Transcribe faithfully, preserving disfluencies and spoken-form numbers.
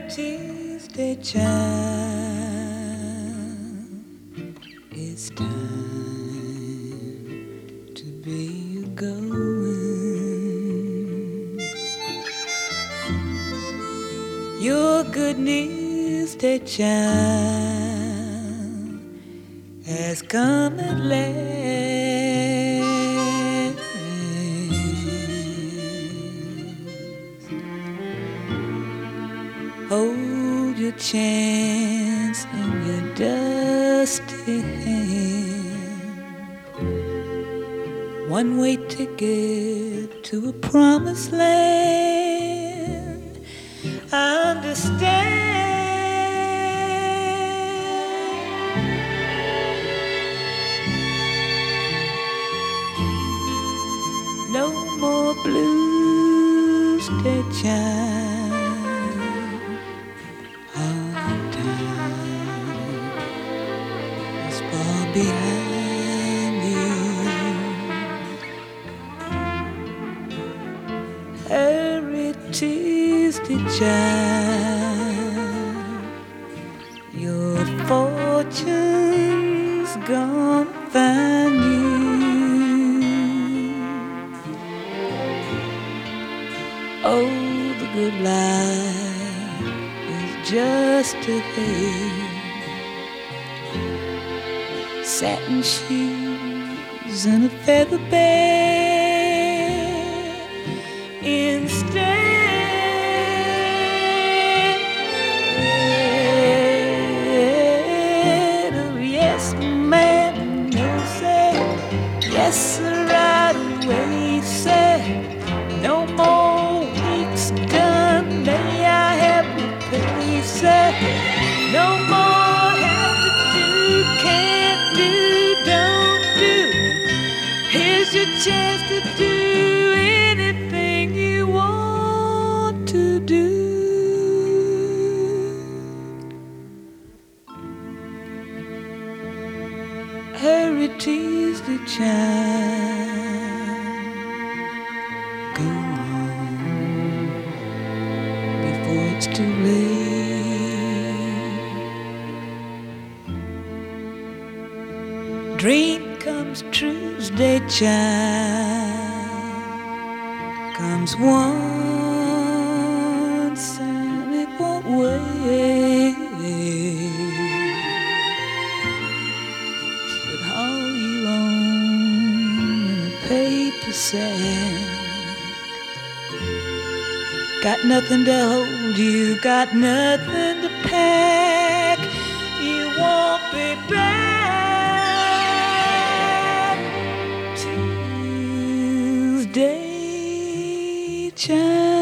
Tuesday chime, it's time to be going. Your good news day chime has come at last. Hold your chance in your dusty hand. One-way ticket to a promised land. I understand. No more blues day chime. Behind you, every Tuesday child, your fortune's gonna find you. Oh, the good life is just ahead. Satin shoes and a feather bed instead of yes ma'am, no sir, yes sir, right away sir. No more weeks done, may I have my pay sir. No more have to do, can't do, don't do. Here's your chance to do anything you want to do. Hurry, Tuesday chime, go on before it's too late. Dream comes Tuesday chime, comes once and it won't wait. But all you own in a paper sack, got nothing to hold you, got nothing to pack. You won't be back. Tuesday chime.